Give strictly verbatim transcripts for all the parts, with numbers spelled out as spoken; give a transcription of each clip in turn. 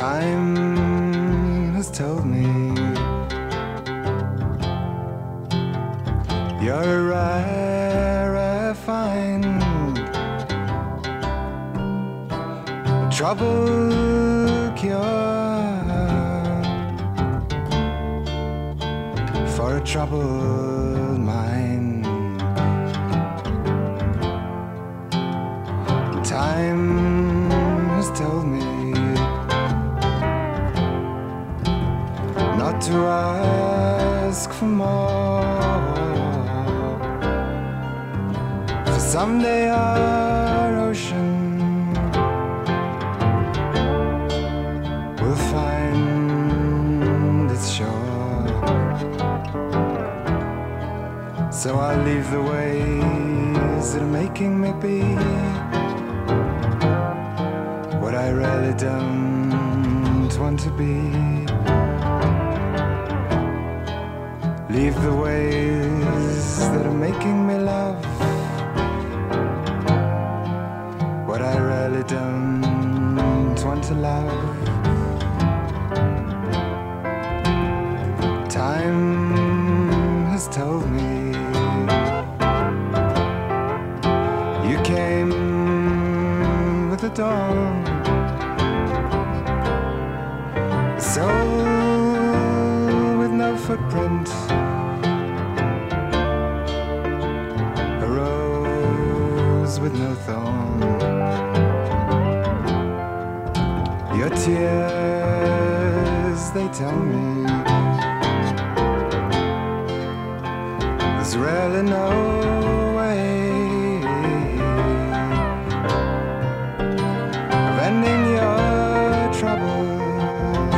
Time has told me you're a rare, rare find, a trouble cure for a troubled mind. Time has told me not to ask for more, for someday our ocean will find its shore. So I'll leave the ways that are making me be what I really don't want to be. Leave the ways that are making me love what I really don't want to love. Time has told me you came with the dawn, a soul with no footprint, a rose with no thorn. Your tears, they tell me there's really no way of ending your troubles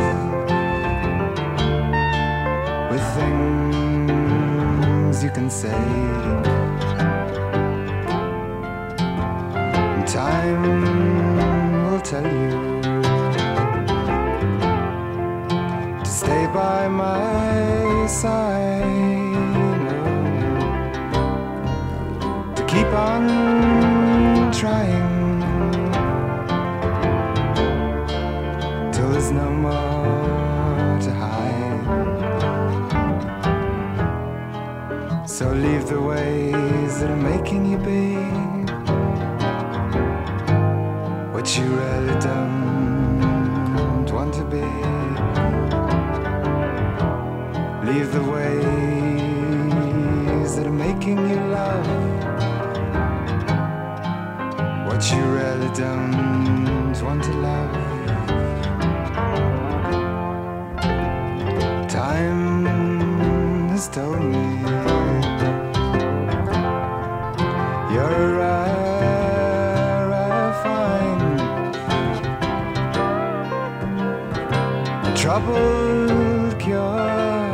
with things you can say. And time will tell you to stay by my side, to keep on trying till there's no more to hide. So leave the ways that are making you be what you really don't want to be. Leave the ways that are making you love what you really don't want to love. Time has told me you're a rare, rare find, a troubled cure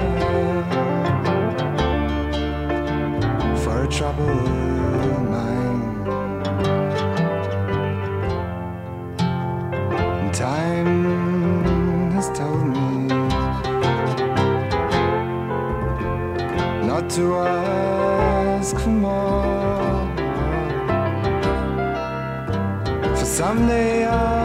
for a troubled mind. And time has told me not to ask for more, for someday I